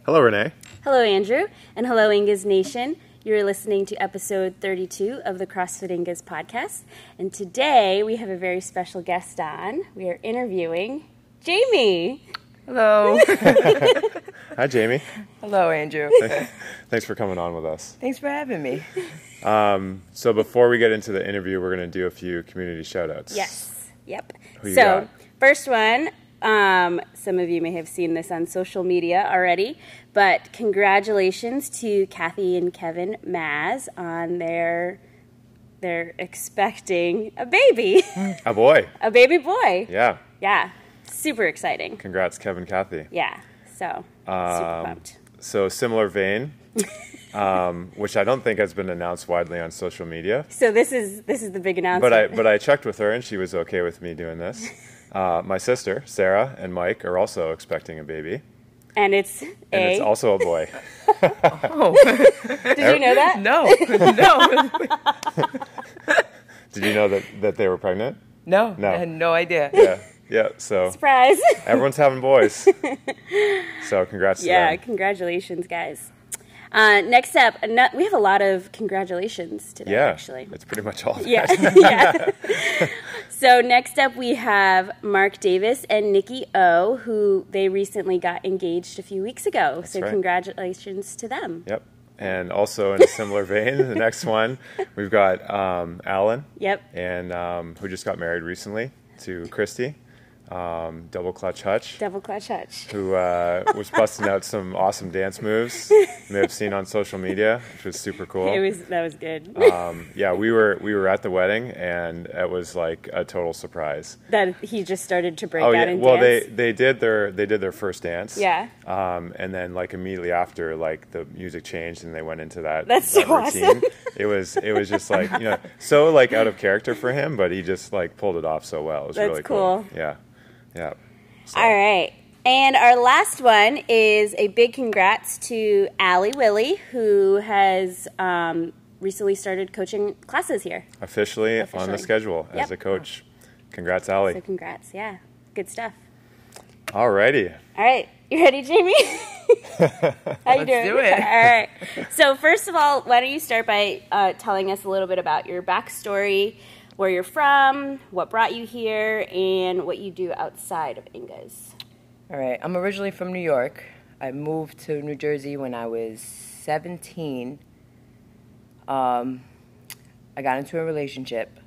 Hello, Renee. Hello, Andrew, and hello, Inga's Nation. You're listening to episode 32 of the CrossFit Inga's podcast, and today we have a very special guest on. We are interviewing Jamie. Hello. Hi, Jamie. Hello, Andrew. Thanks for coming on with us. Thanks for having me. So before we get into the interview, we're going to do a few community shout-outs. Yes. Yep. Who you So, got? first one, some of you may have seen this on social media already, but congratulations to Kathy and Kevin Maz on they're expecting a baby. A boy. A baby boy. Yeah. Yeah. Super exciting. Congrats, Kevin, Kathy. Yeah. So, super pumped. So similar vein, which I don't think has been announced widely on social media. So this is the big announcement. But I checked with her, and she was okay with me doing this. My sister, Sarah, and Mike are also expecting a baby. And it's It's also a boy. Oh. Did you know that? No. Did you know that they were pregnant? No. No. I had no idea. Yeah, so Surprise. everyone's having boys. So congrats to Yeah, them. congratulations, guys. Next up, we have a lot of congratulations today, Yeah, actually. it's pretty much all that. Yeah. Yeah. So next up, we have Mark Davis and Nikki O, who they recently got engaged a few weeks ago. So right. congratulations to them. Yep. And also in a similar vein, the next one, we've got Alan, Yep. and who just got married recently to Christy, Double Clutch Hutch, Double clutch hutch. who was busting out some awesome dance moves you may have seen on social media, which was super cool. That was good. Yeah, we were at the wedding, and it was like a total surprise. That he just started to break Oh out yeah, and well dance. they did their first dance. Yeah. And then like immediately after, like the music changed and they went into that. That's that so routine. awesome. It was just like, so like out of character for him, but he just like pulled it off so well. It was That's really cool. Yeah. Yeah. So, All right. And our last one is a big congrats to Allie Willie, who has recently started coaching classes here. officially on the schedule as Yep. a coach. Congrats, Allie. So congrats. Yeah. Good stuff. Alrighty. All right. You ready, Jamie? How you doing? do it. All right. So first of all, why don't you start by telling us a little bit about your backstory, where you're from, what brought you here, and what you do outside of Inga's. All right. I'm originally from New York. I moved to New Jersey when I was 17. I got into a relationship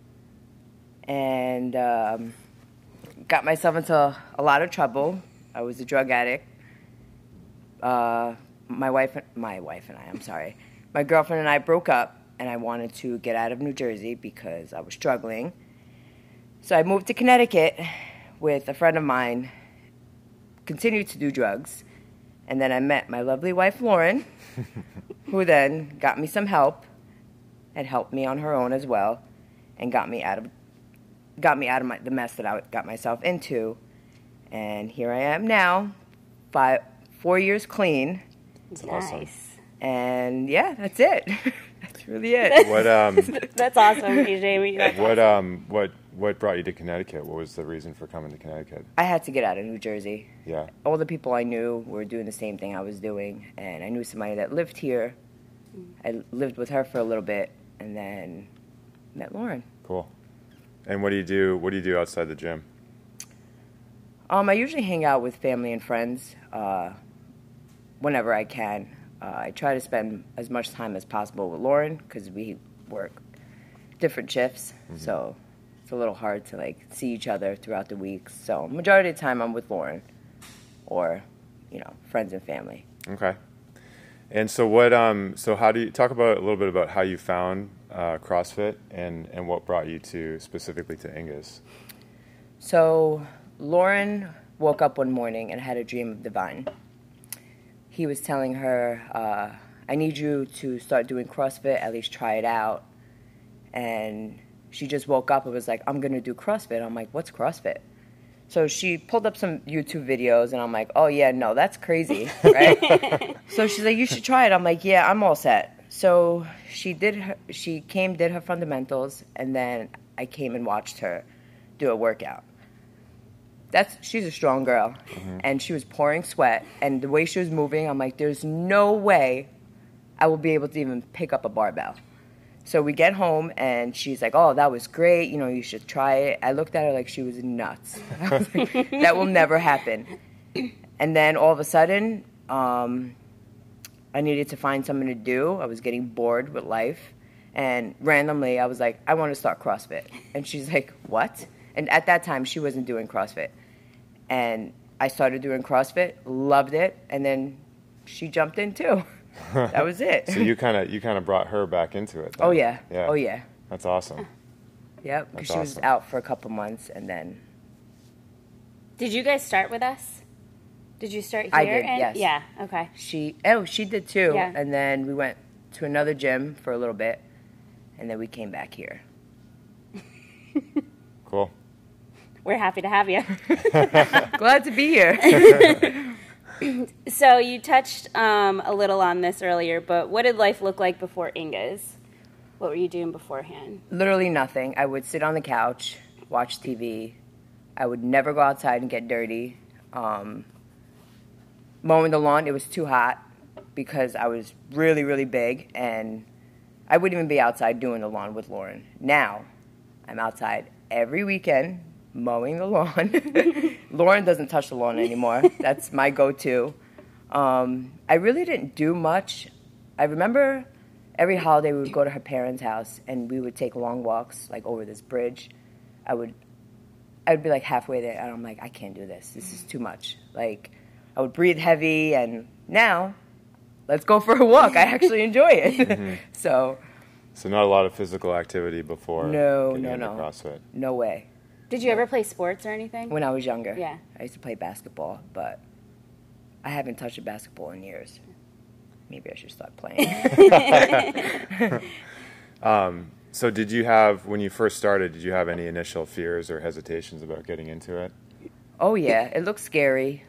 and got myself into a lot of trouble. I was a drug addict. My girlfriend and I broke up, and I wanted to get out of New Jersey because I was struggling. So I moved to Connecticut with a friend of mine, continued to do drugs, and then I met my lovely wife, Lauren, who then got me some help and helped me on her own as well, and got me out of the mess that I got myself into. And here I am now, 4 years clean, That's awesome. Nice. and yeah, that's it. That's really it. What That's awesome, hey, Jamie. That's what brought you to Connecticut? What was the reason for coming to Connecticut? I had to get out of New Jersey. Yeah. All the people I knew were doing the same thing I was doing, and I knew somebody that lived here. I lived with her for a little bit, and then met Lauren. Cool. And what do you do? What do you do outside the gym? I usually hang out with family and friends whenever I can. I try to spend as much time as possible with Lauren because we work different shifts, so it's a little hard to like see each other throughout the week. So majority of the time I'm with Lauren or, friends and family. Okay. And so what? So how do you talk about a little bit about how you found CrossFit and what brought you specifically to Inga's? So Lauren woke up one morning and had a dream of Divine. He was telling her, I need you to start doing CrossFit, at least try it out. And she just woke up and was like, I'm going to do CrossFit. I'm like, what's CrossFit? So she pulled up some YouTube videos, and I'm like, oh, yeah, no, that's crazy, right? So she's like, you should try it. I'm like, yeah, I'm all set. So she did her fundamentals, and then I came and watched her do a workout. she's a strong girl. And she was pouring sweat. And the way she was moving, I'm like, there's no way I will be able to even pick up a barbell. So we get home, and she's like, oh, that was great. You know, you should try it. I looked at her like she was nuts. I was like, that will never happen. And then all of a sudden, I needed to find something to do. I was getting bored with life. And randomly, I was like, I want to start CrossFit. And she's like, what? And at that time, she wasn't doing CrossFit. And I started doing CrossFit, loved it, and then she jumped in too. That was it. So you kind of brought her back into it then. Oh, yeah. Yeah. Oh, yeah. That's awesome. Yep, because That's she was awesome. out for a couple months, and then... Did you guys start with us? Did you start here? I did, yes. Yeah, okay. She did too. Yeah. And then we went to another gym for a little bit, and then we came back here. Cool. We're happy to have you. Glad to be here. So you touched a little on this earlier, but what did life look like before Inga's? What were you doing beforehand? Literally nothing. I would sit on the couch, watch TV. I would never go outside and get dirty. Mowing the lawn, it was too hot because I was really, really big, and I wouldn't even be outside doing the lawn with Lauren. Now, I'm outside every weekend mowing the lawn. Lauren doesn't touch the lawn anymore. That's my go-to. I really didn't do much. I remember every holiday we would go to her parents' house, and we would take long walks, like over this bridge. I would be like halfway there, and I'm like, I can't do this. This is too much. Like, I would breathe heavy, and now, let's go for a walk. I actually enjoy it. Mm-hmm. So not a lot of physical activity before getting into CrossFit. No way. Did you ever play sports or anything? When I was younger, Yeah. I used to play basketball, but I haven't touched a basketball in years. Maybe I should start playing. So did you have, when you first started, did you have any initial fears or hesitations about getting into it? Oh, yeah. It looked scary.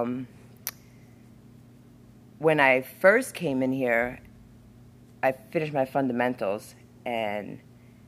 When I first came in here, I finished my fundamentals, and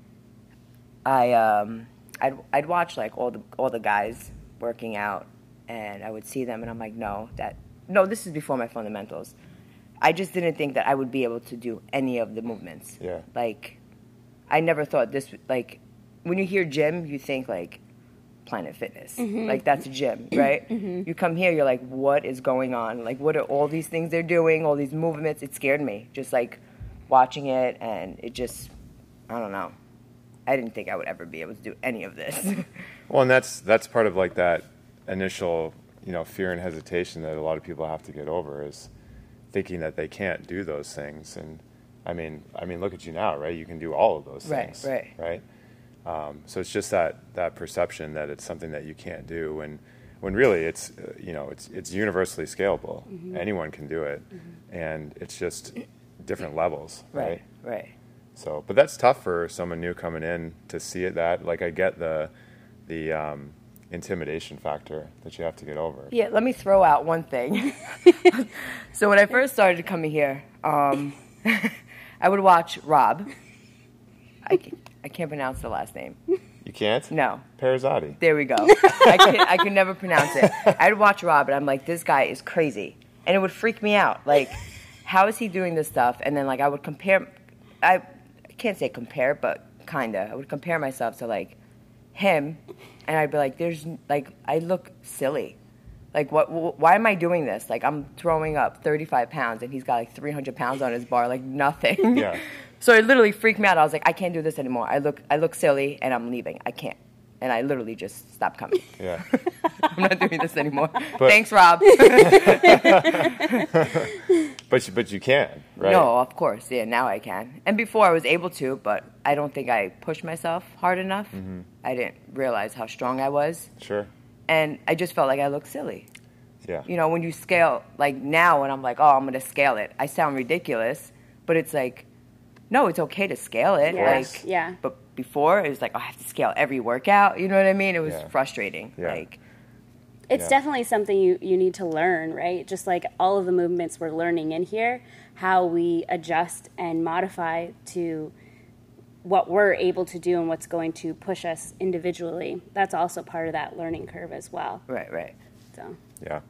I'd watch like all the guys working out, and I would see them, and I'm like, no, this is before my fundamentals. I just didn't think that I would be able to do any of the movements. Yeah. Like, I never thought this, like, when you hear gym, you think like Planet Fitness. Mm-hmm. Like, that's a gym, right? Mm-hmm. You come here, you're like, what is going on? Like, what are all these things they're doing, all these movements? It scared me, just like watching it, and it just, I don't know. I didn't think I would ever be able to do any of this. Well, and that's part of like that initial, fear and hesitation that a lot of people have to get over, is thinking that they can't do those things. And I mean, look at you now, right? You can do all of those things, right? So it's just that perception that it's something that you can't do, when really it's it's universally scalable. Mm-hmm. Anyone can do it, mm-hmm. and it's just different levels, right? Right. So, but that's tough for someone new coming in to see it. That, like, I get the intimidation factor that you have to get over. Yeah, let me throw out one thing. So when I first started coming here, I would watch Rob. I can't pronounce the last name. You can't? No. Perazzotti. There we go. I could never pronounce it. I'd watch Rob, and I'm like, this guy is crazy. And it would freak me out. Like, how is he doing this stuff? And then, like, I would compare. I can't say compare, but kind of. I would compare myself to, like, him, and I'd be like, I look silly. Like, why am I doing this? Like, I'm throwing up 35 pounds, and he's got, like, 300 pounds on his bar, like, nothing. Yeah. So it literally freaked me out. I was like, I can't do this anymore. I look silly, and I'm leaving. I can't. And I literally just stopped coming. Yeah. I'm not doing this anymore. Thanks, Rob. But you can, right? No, of course. Yeah, now I can. And before I was able to, but I don't think I pushed myself hard enough. Mm-hmm. I didn't realize how strong I was. Sure. And I just felt like I looked silly. Yeah. When you scale, like now when I'm like, oh, I'm going to scale it, I sound ridiculous. But it's like, no, it's okay to scale it. Yes. Like, yeah. But before, it was like, oh, I have to scale every workout. You know what I mean? It was frustrating. Yeah. Like, it's definitely something you need to learn, right? Just like all of the movements we're learning in here, how we adjust and modify to what we're able to do and what's going to push us individually. That's also part of that learning curve as well. Right. So, Yeah.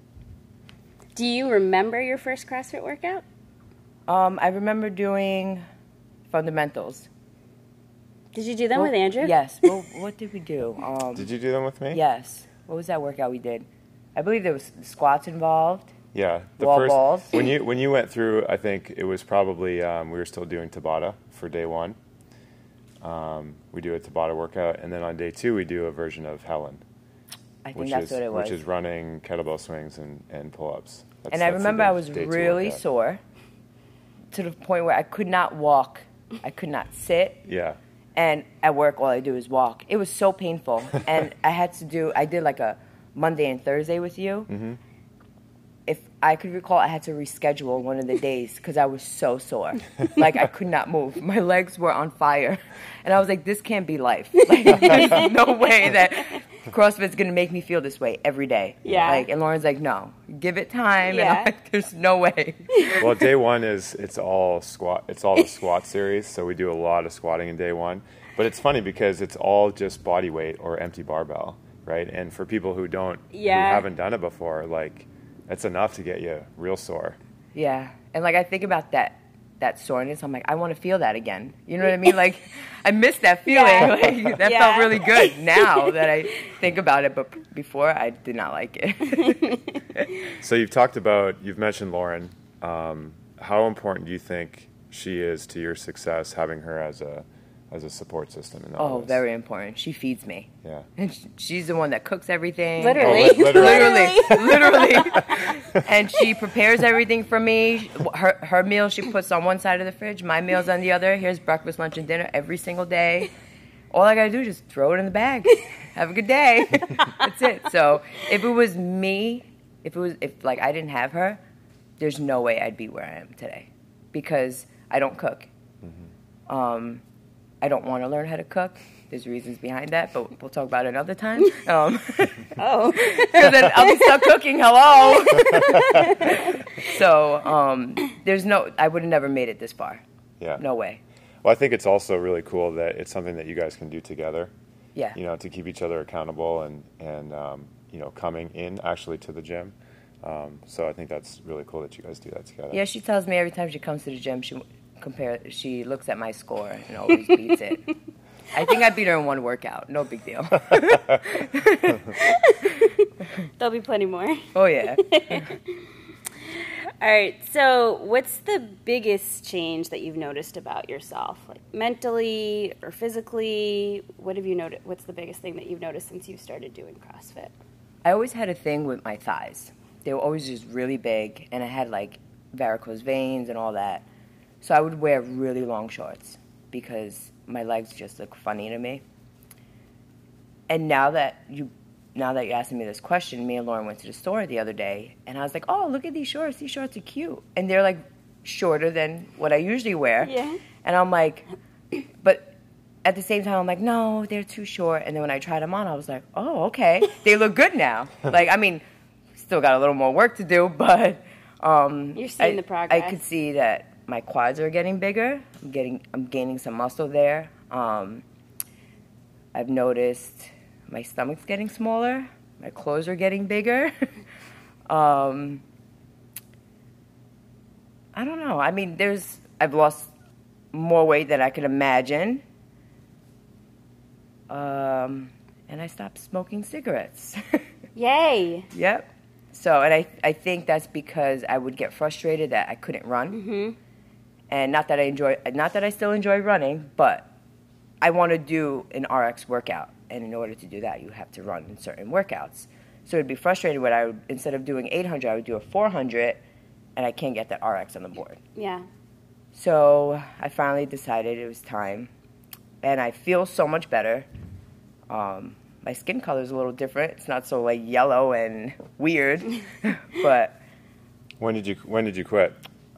do you remember your first CrossFit workout? I remember doing fundamentals. Did you do them with Andrew? Yes. Well, what did we do? Did you do them with me? Yes. What was that workout we did? I believe there was squats involved. Yeah. Wall balls. when you went through, I think it was probably we were still doing Tabata for day one. We do a Tabata workout, and then on day two we do a version of Helen. I think that's what it was. Which is running, kettlebell swings, and pull-ups. And I remember I was really sore to the point where I could not walk. I could not sit. Yeah. And at work, all I do is walk. It was so painful. And I did like a Monday and Thursday with you. Mm-hmm. If I could recall, I had to reschedule one of the days because I was so sore. Like, I could not move. My legs were on fire. And I was like, this can't be life. Like, there's no way that CrossFit's going to make me feel this way every day. Yeah. Like, and Lauren's like, no, give it time. Yeah. And I'm like, there's no way. Well, day one it's all the squat series, so we do a lot of squatting in day one. But it's funny because it's all just body weight or empty barbell, right? And for people who who haven't done it before, like, that's enough to get you real sore. Yeah. And like, I think about that soreness. I'm like, I want to feel that again. You know what I mean? Like, I miss that feeling. Yeah. Like, that felt really good now that I think about it. But before, I did not like it. So you've mentioned Lauren. How important do you think she is to your success, having her as a support system in all Oh, this? very important. She feeds me. Yeah. And she's the one that cooks everything. Literally. Literally. And she prepares everything for me. Her meal she puts on one side of the fridge. My meal's on the other. Here's breakfast, lunch, and dinner every single day. All I got to do is just throw it in the bag. Have a good day. That's it. So if it was me, if I didn't have her, there's no way I'd be where I am today. Because I don't cook. Mm-hmm. I don't want to learn how to cook. There's reasons behind that, but we'll talk about it another time. Oh. Because then I'll be stuck cooking. Hello. So I would have never made it this far. Yeah. No way. Well, I think it's also really cool that it's something that you guys can do together. Yeah. You know, to keep each other accountable and coming in actually to the gym. So I think that's really cool that you guys do that together. Yeah, she tells me every time she comes to the gym, she looks at my score and always beats it. I think I beat her in one workout. No big deal. There'll be plenty more. Oh, yeah. All right. So what's the biggest change that you've noticed about yourself? Like mentally or physically? What have you noticed? What's the biggest thing that you've noticed since you started doing CrossFit? I always had a thing with my thighs. They were always just really big, and I had, like, varicose veins and all that. So I would wear really long shorts because my legs just look funny to me. And now that you're asking me this question, me and Lauren went to the store the other day, and I was like, oh, look at these shorts. These shorts are cute. And they're, like, shorter than what I usually wear. Yeah. And I'm like, but at the same time, I'm like, no, they're too short. And then when I tried them on, I was like, oh, okay. They look good now. Like, I mean, still got a little more work to do, but You're seeing the progress. I could see that my quads are getting bigger. I'm gaining some muscle there. I've noticed my stomach's getting smaller. My clothes are getting bigger. I don't know. I mean, I've lost more weight than I could imagine. And I stopped smoking cigarettes. Yay. Yep. So, and I think that's because I would get frustrated that I couldn't run. Mm-hmm. And not that I still enjoy running, but I want to do an RX workout. And in order to do that, you have to run in certain workouts. So it'd be frustrated when instead of doing 800, I would do a 400, and I can't get that RX on the board. Yeah. So I finally decided it was time. And I feel so much better. My skin color is a little different. It's not so like yellow and weird. But When did you quit?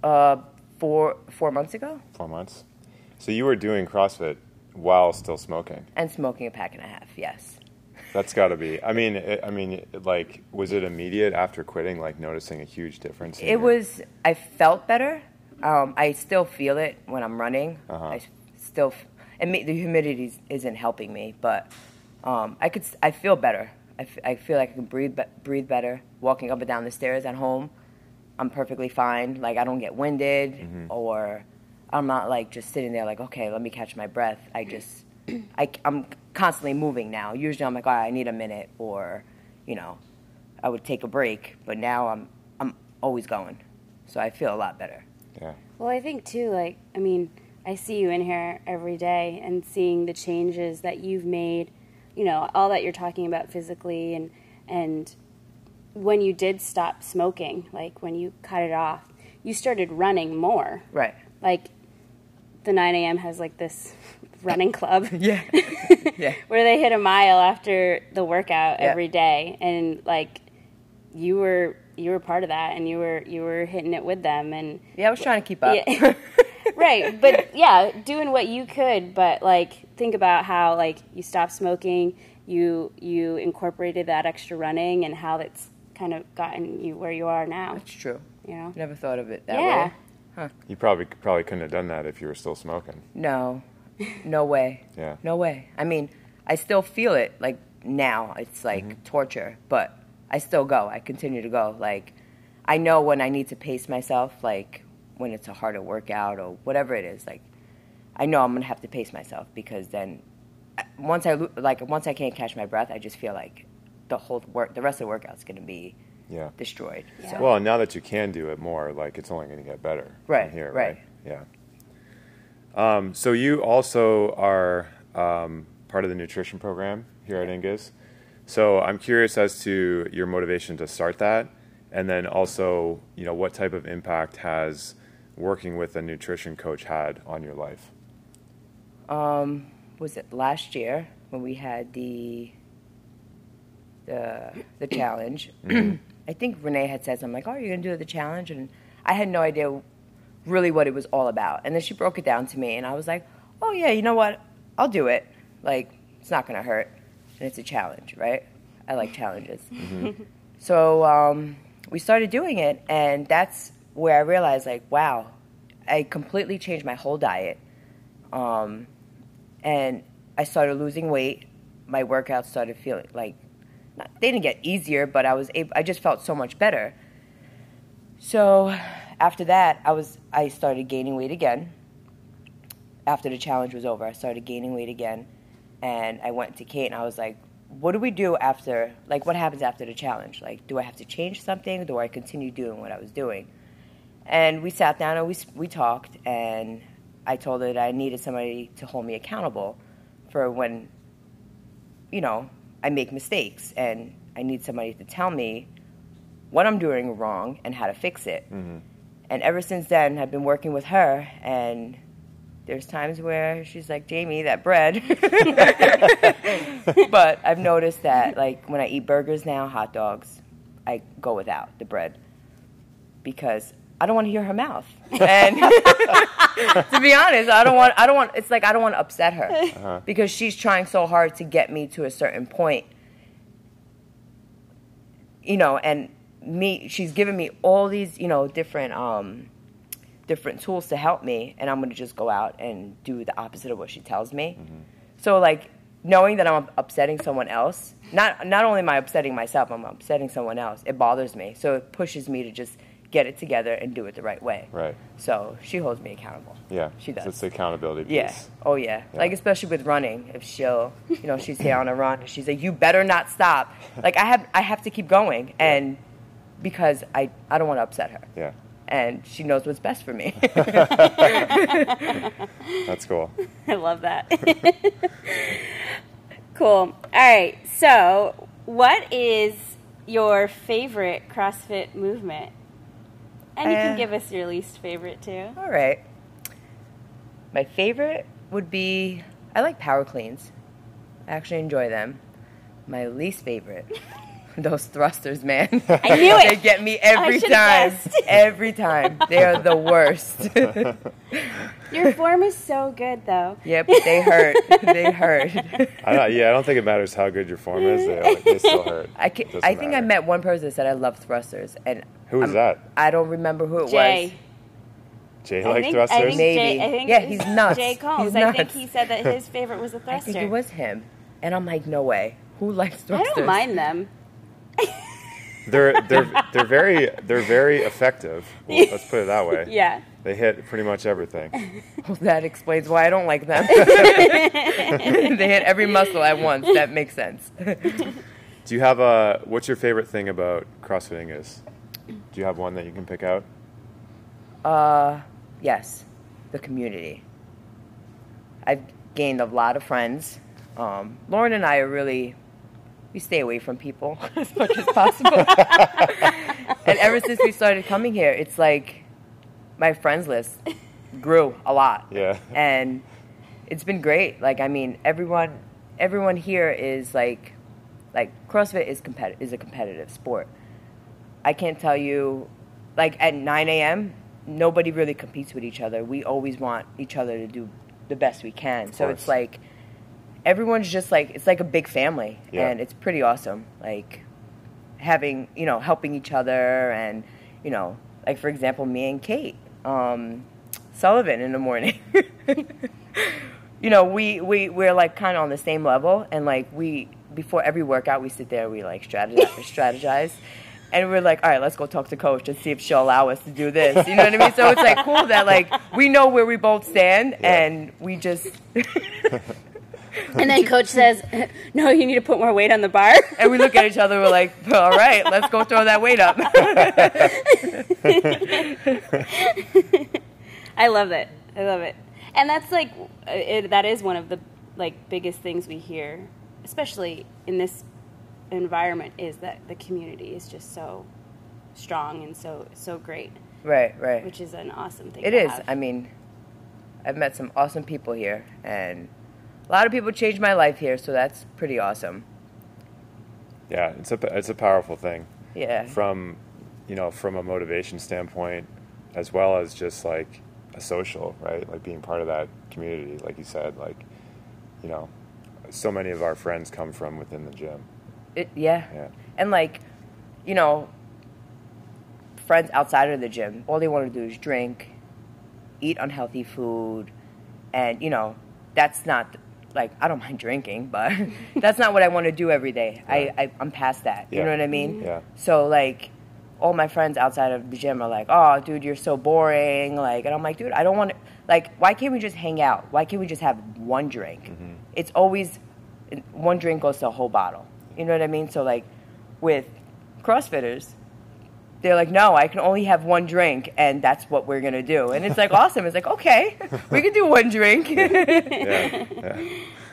4 months ago. 4 months. So you were doing CrossFit while still smoking. And smoking a pack and a half, yes. That's got to be. I mean, like, was it immediate after quitting? Like, noticing a huge difference? I felt better. I still feel it when I'm running. Uh-huh. and the humidity isn't helping me, but I feel better. I feel like I can breathe better. Walking up and down the stairs at home, I'm perfectly fine. Like, I don't get winded, or I'm not like just sitting there like, okay, let me catch my breath. I'm constantly moving now. Usually I'm like, all right, I need a minute, or, you know, I would take a break, but now I'm always going. So I feel a lot better. Yeah. Well, I think too, like, I mean, I see you in here every day and seeing the changes that you've made, you know, all that you're talking about physically, and when you did stop smoking, like when you cut it off, you started running more. Right. Like the 9 a.m. has like this running club. Yeah. Yeah. Where they hit a mile after the workout every day, and like you were part of that, and you were hitting it with them, and yeah, I was trying to keep up. Yeah. Right, but yeah, doing what you could, but like think about how like you stopped smoking, you incorporated that extra running, and how that's kind of gotten you where you are now. That's true. You know, Never thought of it that yeah. way. Huh. You probably couldn't have done that if you were still smoking. No way. Yeah. No way. I mean, I still feel it. Like now, it's like torture, but I still go. I continue to go. Like, I know when I need to pace myself, like when it's a harder workout or whatever it is. Like, I know I'm gonna have to pace myself, because then once I can't catch my breath, I just feel like the rest of the workout's gonna be destroyed. Yeah. So. Well, and now that you can do it more, like it's only going to get better Right, from here, right. Yeah. So you also are part of the nutrition program here at Ingus. So I'm curious as to your motivation to start that, and then also, you know, what type of impact has working with a nutrition coach had on your life? Was it last year when we had the challenge? I think Renee had said something like, "Oh, you're going to do the challenge?" And I had no idea really what it was all about. And then she broke it down to me, and I was like, "Oh, yeah, you know what? I'll do it. Like, it's not going to hurt. And it's a challenge, right? I like challenges." So we started doing it, and that's where I realized, like, wow, I completely changed my whole diet. And I started losing weight. My workouts started feeling like, they didn't get easier, but I just felt so much better. So after that, I started gaining weight again. After the challenge was over, I started gaining weight again, and I went to Kate, and I was like, what do we do after, like, what happens after the challenge? Like, do I have to change something? Do I continue doing what I was doing? And we sat down and we talked, and I told her that I needed somebody to hold me accountable for when, you know, I make mistakes, and I need somebody to tell me what I'm doing wrong and how to fix it. And ever since then, I've been working with her, and there's times where she's like, "Jamie, that bread." But I've noticed that, like, when I eat burgers now, hot dogs, I go without the bread, because I don't want to hear her mouth. And to be honest, I don't want, it's like I don't want to upset her, because she's trying so hard to get me to a certain point, you know, and she's given me all these, you know, different tools to help me, and I'm going to just go out and do the opposite of what she tells me. So, like, knowing that I'm upsetting someone else, not only am I upsetting myself, I'm upsetting someone else, it bothers me. So it pushes me to just get it together and do it the right way. Right. So she holds me accountable. Yeah. She does. So it's the accountability piece. Yeah. Oh, yeah. Like, especially with running. If she'll, you know, she's here on a run, and she's like, "You better not stop." Like, I have to keep going, and because I don't want to upset her. Yeah. And she knows what's best for me. That's cool. I love that. Cool. All right. So, what is your favorite CrossFit movement? And you can give us your least favorite too. All right. My favorite would be, I like power cleans. I actually enjoy them. My least favorite, those thrusters, man. I knew it. They get me every I should've time. guessed. Every time. They are the worst. Your form is so good, though. Yeah, but they hurt. They hurt. I don't think it matters how good your form is. They still hurt. I think I met one person that said I love thrusters, and Who was that? I don't remember who it Jay. was. Jay I like think, thrusters? I think Maybe. Jay, I think Yeah, it was he's nuts. Jay Combs. He's I think nuts. he said that his favorite was a thruster. I think it was him. And I'm like, no way. Who likes I thrusters? don't mind them. They're very effective. Well, let's put it that way. Yeah. They hit pretty much everything. Well, that explains why I don't like them. They hit every muscle at once. That makes sense. Do you have what's your favorite thing about CrossFitting is? Do you have one that you can pick out? Yes, the community. I've gained a lot of friends. Lauren and I are really, we stay away from people as much as possible. And ever since we started coming here, it's like my friends list grew a lot. Yeah. And it's been great. Like, I mean, everyone here is like CrossFit is a competitive sport. I can't tell you, like at 9 a.m., nobody really competes with each other. We always want each other to do the best we can. So it's like everyone's just like, it's like a big family. Yeah. And it's pretty awesome. Like having, helping each other and, like for example, me and Kate Sullivan in the morning. We're like kind of on the same level, and like before every workout we sit there, we like strategize. And we're like, all right, let's go talk to coach and see if she'll allow us to do this. You know what I mean? So it's like cool that like we know where we both stand, and we just. And then coach says, no, you need to put more weight on the bar. And we look at each other, we're like, all right, let's go throw that weight up. I love it. And that's like, that is one of the like biggest things we hear, especially in this environment, is that the community is just so strong and so great. Right. Which is an awesome thing. It is. I mean, I've met some awesome people here, and a lot of people changed my life here, so that's pretty awesome. Yeah, it's a powerful thing. Yeah. From a motivation standpoint, as well as just like a social, right? Like being part of that community, like you said, like, so many of our friends come from within the gym. Yeah. And like, friends outside of the gym, all they want to do is drink, eat unhealthy food, and that's not like, I don't mind drinking, but that's not what I want to do every day. Right. I'm past that. Yeah. You know what I mean? Yeah. So like, all my friends outside of the gym are like, oh, dude, you're so boring. Like, and I'm like, dude, I don't want to, like, why can't we just hang out? Why can't we just have one drink? Mm-hmm. It's always, one drink goes to a whole bottle. You know what I mean? So like, with CrossFitters, they're like, no, I can only have one drink, and that's what we're going to do. And it's like, awesome. It's like, okay, we can do one drink. Yeah.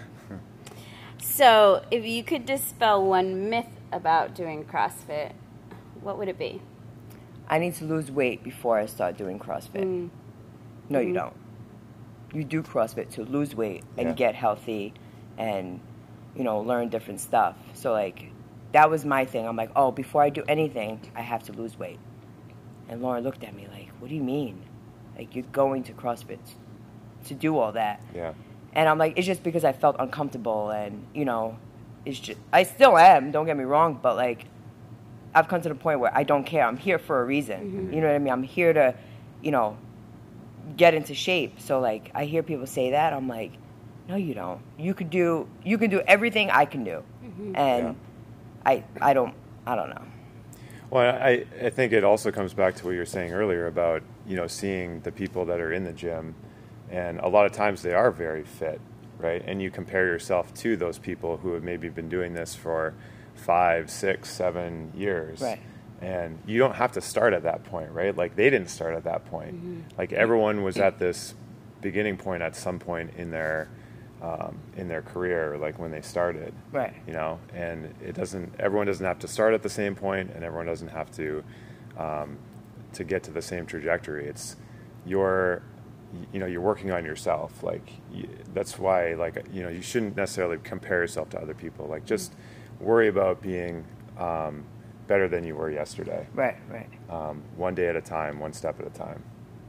So if you could dispel one myth about doing CrossFit, what would it be? I need to lose weight before I start doing CrossFit. No, you don't. You do CrossFit to lose weight and get healthy and, learn different stuff. So, like, that was my thing. I'm like, oh, before I do anything, I have to lose weight. And Lauren looked at me like, what do you mean? Like, you're going to CrossFit to do all that. Yeah. And I'm like, it's just because I felt uncomfortable and, it's just, I still am, don't get me wrong, but, like, I've come to the point where I don't care. I'm here for a reason. Mm-hmm. You know what I mean? I'm here to, get into shape. So, like, I hear people say that. I'm like, no, you don't. You can do everything I can do. Mm-hmm. And I don't know. Well, I think it also comes back to what you were saying earlier about, seeing the people that are in the gym. And a lot of times they are very fit, right? And you compare yourself to those people who have maybe been doing this for 5, 6, 7 years. Right. And you don't have to start at that point, right? Like, they didn't start at that point. Mm-hmm. Like, everyone was at this beginning point at some point in their career, like when they started. Right. And everyone doesn't have to start at the same point, and everyone doesn't have to get to the same trajectory. It's you're working on yourself. Like, that's why, like, you shouldn't necessarily compare yourself to other people. Like, just worry about being better than you were yesterday. Right. One day at a time, one step at a time.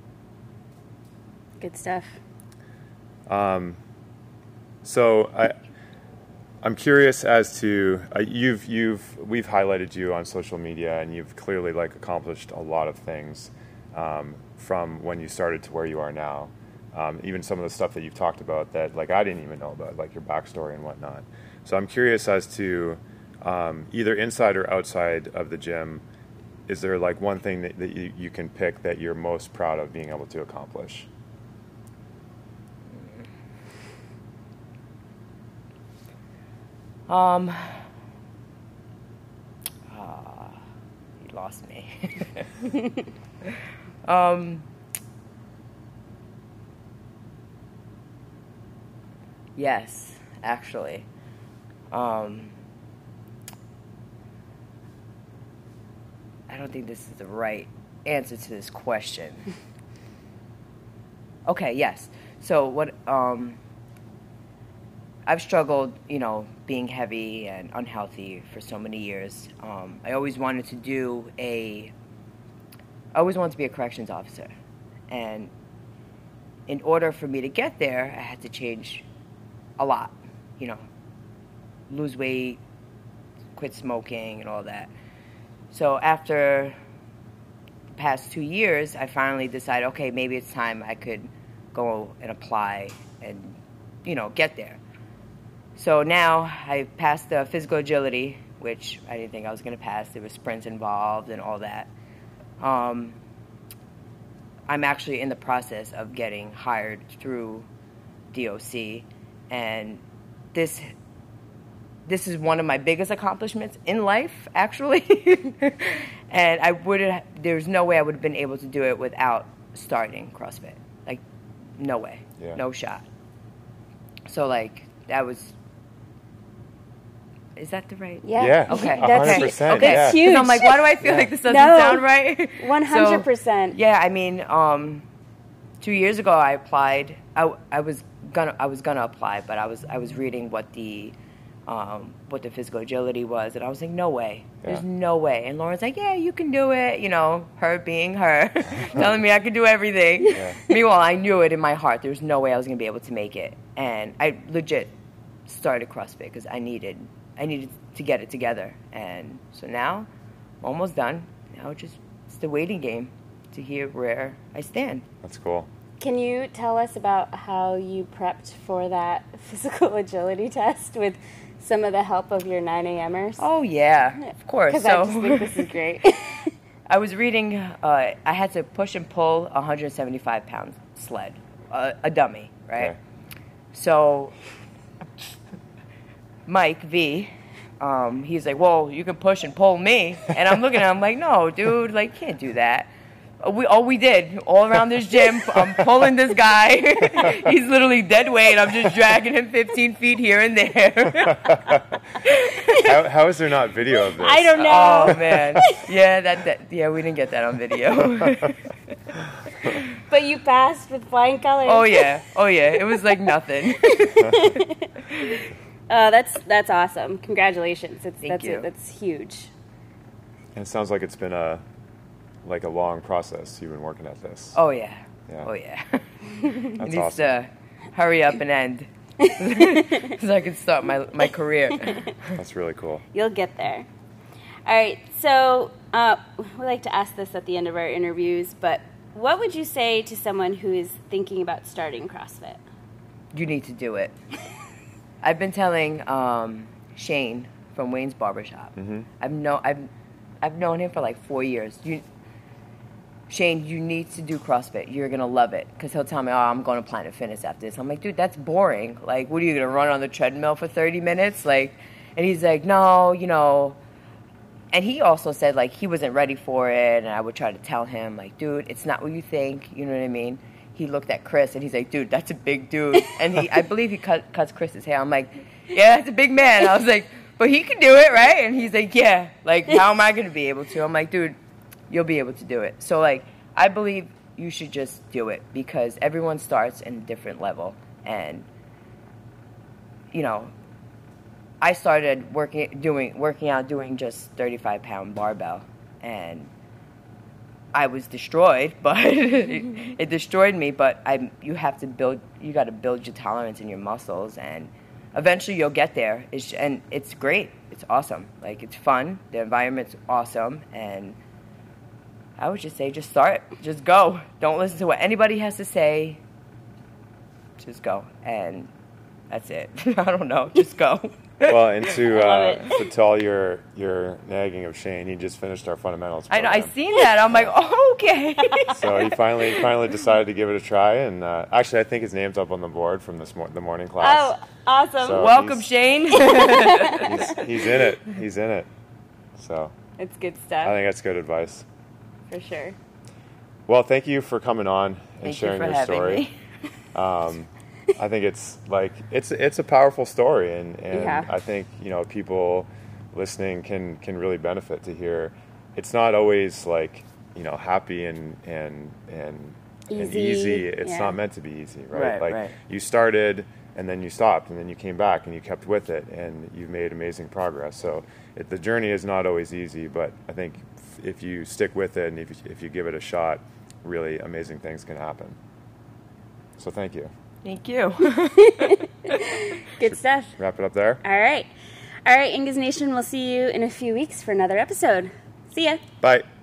Good stuff. So I'm curious as to we've highlighted you on social media, and you've clearly like accomplished a lot of things from when you started to where you are now. Even some of the stuff that you've talked about that like I didn't even know about, like your backstory and whatnot. So I'm curious as to either inside or outside of the gym, is there like one thing that you can pick that you're most proud of being able to accomplish? You lost me. Yes, actually. I don't think this is the right answer to this question. Okay, yes. So what I've struggled, being heavy and unhealthy for so many years. I always wanted to be a corrections officer. And in order for me to get there, I had to change a lot, lose weight, quit smoking and all that. So after the past 2 years, I finally decided, okay, maybe it's time I could go and apply and, get there. So now I passed the physical agility, which I didn't think I was going to pass. There were sprints involved and all that. I'm actually in the process of getting hired through DOC, and this is one of my biggest accomplishments in life, actually. And there's no way I would have been able to do it without starting CrossFit. Like, no way. Yeah. No shot. So, that was... Is that the right? Yeah. Okay. That's 100%. Okay. Yeah. Huge. I'm like, why do I feel like this doesn't sound right? 100%. So, yeah, I mean, 2 years ago I applied. I was gonna apply, but I was reading what the physical agility was, and I was like, no way. There's no way. And Lauren's like, yeah, you can do it. Her being her, telling me I could do everything. Yeah. Meanwhile, I knew it in my heart. There was no way I was gonna be able to make it, and I legit started CrossFit because I needed to get it together. And so now, I'm almost done. Now it's the waiting game to hear where I stand. That's cool. Can you tell us about how you prepped for that physical agility test with some of the help of your 9 a.m.ers? Oh, yeah, of course. Because I just think this is great. I was reading, I had to push and pull a 175-pound sled, a dummy, right? Okay. So Mike V, he's like, well, you can push and pull me. And I'm looking at him like, no, dude, can't do that. We did all around this gym. I'm pulling this guy. He's literally dead weight. I'm just dragging him 15 feet here and there. How is there not video of this? I don't know. Oh man, yeah, we didn't get that on video. But you passed with flying colors. Oh yeah, it was like nothing. That's awesome. Congratulations. Thank you. That's huge. And it sounds like it's been a long process. You've been working at this. Oh yeah. Oh yeah. It needs to hurry up and end, so I can start my career. That's really cool. You'll get there. All right. So we like to ask this at the end of our interviews, but what would you say to someone who is thinking about starting CrossFit? You need to do it. I've been telling Shane from Wayne's Barbershop. Mm-hmm. I've known him for 4 years. Shane, you need to do CrossFit. You're going to love it. Because he'll tell me, I'm going to Planet Fitness after this. I'm like, dude, that's boring. What are you going to run on the treadmill for 30 minutes? And he's like, no, And he also said, he wasn't ready for it. And I would try to tell him, dude, it's not what you think. You know what I mean? He looked at Chris, and he's like, dude, that's a big dude. And I believe he cuts Chris's hair. I'm like, yeah, that's a big man. I was like, but he can do it, right? And he's like, yeah. How am I going to be able to? I'm like, dude, you'll be able to do it. So, I believe you should just do it because everyone starts in a different level. And, I started working out doing just 35-pound barbell. And I was destroyed, but it destroyed me. But you got to build your tolerance in your muscles, and eventually you'll get there. And it's great. It's awesome. It's fun. The environment's awesome, and I would just say, just start. Just go. Don't listen to what anybody has to say. Just go. And that's it. I don't know. Just go. Well, and love to all your nagging of Shane, he just finished our fundamentals I know. program. I seen that. I'm like, oh, okay. So he finally decided to give it a try, and actually, I think his name's up on the board from the morning class. Oh, awesome. So Welcome, Shane. He's in it. He's in it. So It's good I stuff, think that's good advice. for sure. Well, thank you for coming on and Thank you sharing for your having story. me. I think it's a powerful story, and Yeah. I think people listening can really benefit to hear. It's not always like happy and easy. It's Yeah. not meant to be easy, right? Right, right. You started and then you stopped and then you came back and you kept with it and you've made amazing progress. So the journey is not always easy, but I think if you stick with it and if you give it a shot, really amazing things can happen. So thank you. Thank you. Good stuff. Wrap it up there. All right. All right, Ingas Nation, we'll see you in a few weeks for another episode. See ya. Bye.